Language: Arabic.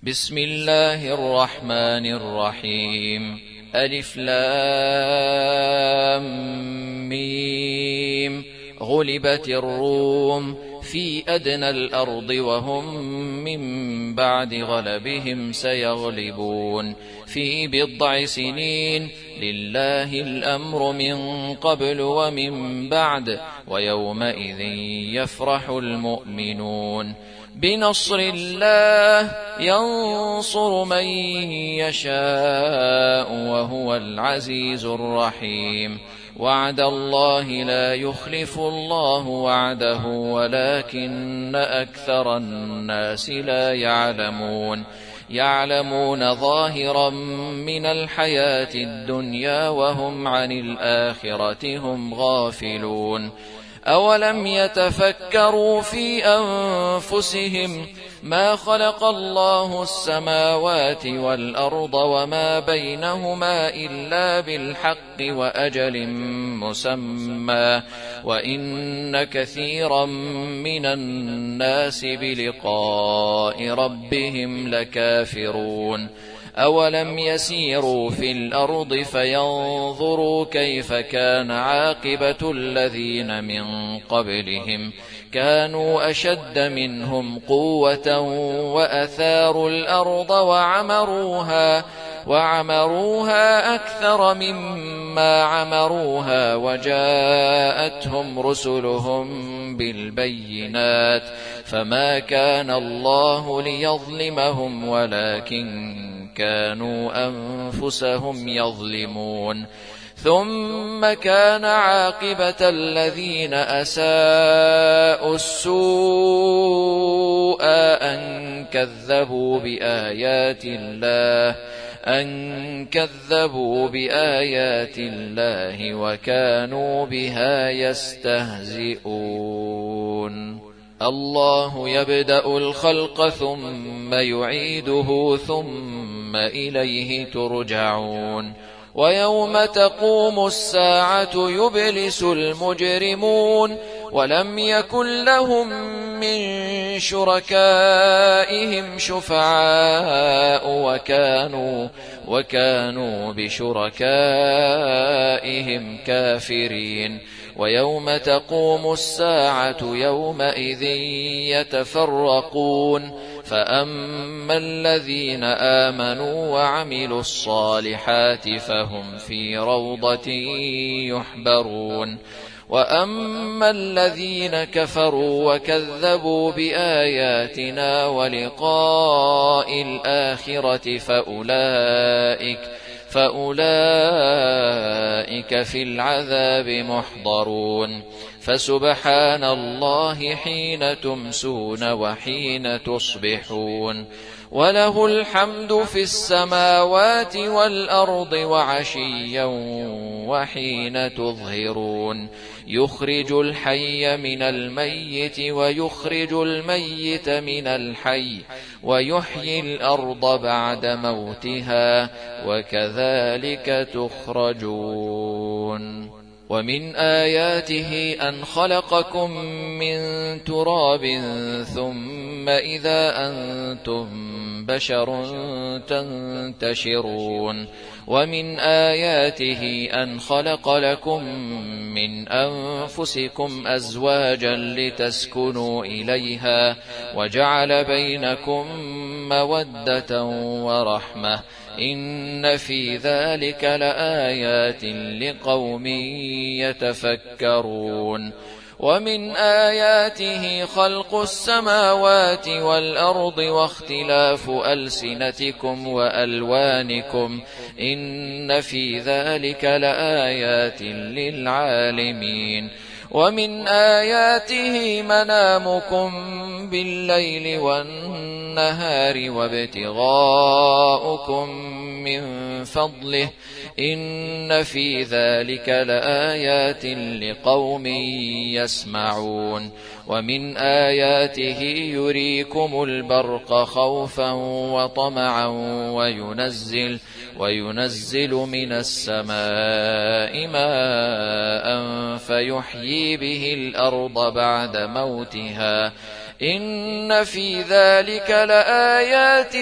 بسم الله الرحمن الرحيم. ألف لام ميم. غلبت الروم في أدنى الأرض وهم من بعد غلبهم سيغلبون في بضع سنين. لله الأمر من قبل ومن بعد ويومئذ يفرح المؤمنون. بنصر الله ينصر من يشاء وهو العزيز الرحيم. وعد الله لا يخلف الله وعده ولكن أكثر الناس لا يعلمون ظاهرا من الحياة الدنيا وهم عن الآخرة هم غافلون. أولم يتفكروا في أنفسهم ما خلق الله السماوات والأرض وما بينهما إلا بالحق وأجل مسمى وإن كثيرا من الناس بلقاء ربهم لكافرون. أولم يسيروا في الأرض فينظروا كيف كان عاقبة الذين من قبلهم كانوا أشد منهم قوة وأثاروا الأرض وعمروها أكثر مما عمروها وجاءتهم رسلهم بالبينات فما كان الله ليظلمهم ولكن كانوا أنفسهم يظلمون. ثم كان عاقبة الذين أساءوا السوء أن كذبوا بآيات الله وكانوا بها يستهزئون. الله يبدأ الخلق ثم يعيده ثم إليه ترجعون. ويوم تقوم الساعة يبلس المجرمون ولم يكن لهم من شركائهم شفعاء وكانوا بشركائهم كافرين. ويوم تقوم الساعة يومئذ يتفرقون فأما الذين آمنوا وعملوا الصالحات فهم في روضة يحبرون. وأما الذين كفروا وكذبوا بآياتنا ولقاء الآخرة فأولئك في العذاب محضرون. فسبحان الله حين تمسون وحين تصبحون وله الحمد في السماوات والأرض وعشيا وحين تظهرون. يخرج الحي من الميت ويخرج الميت من الحي ويحيي الأرض بعد موتها وكذلك تخرجون. ومن آياته أن خلقكم من تراب ثم إذا أنتم بشر تنتشرون. ومن آياته أن خلق لكم من أنفسكم أزواجا لتسكنوا إليها وجعل بينكم مودة ورحمة إن في ذلك لآيات لقوم يتفكرون. ومن آياته خلق السماوات والأرض واختلاف ألسنتكم وألوانكم إن في ذلك لآيات للعالمين. ومن آياته منامكم بالليل والنهار وابتغاؤكم من فضله إن في ذلك لآيات لقوم يسمعون. ومن آياته يريكم البرق خوفا وطمعا وينزل من السماء ماء فيحيي به الأرض بعد موتها إن في ذلك لآيات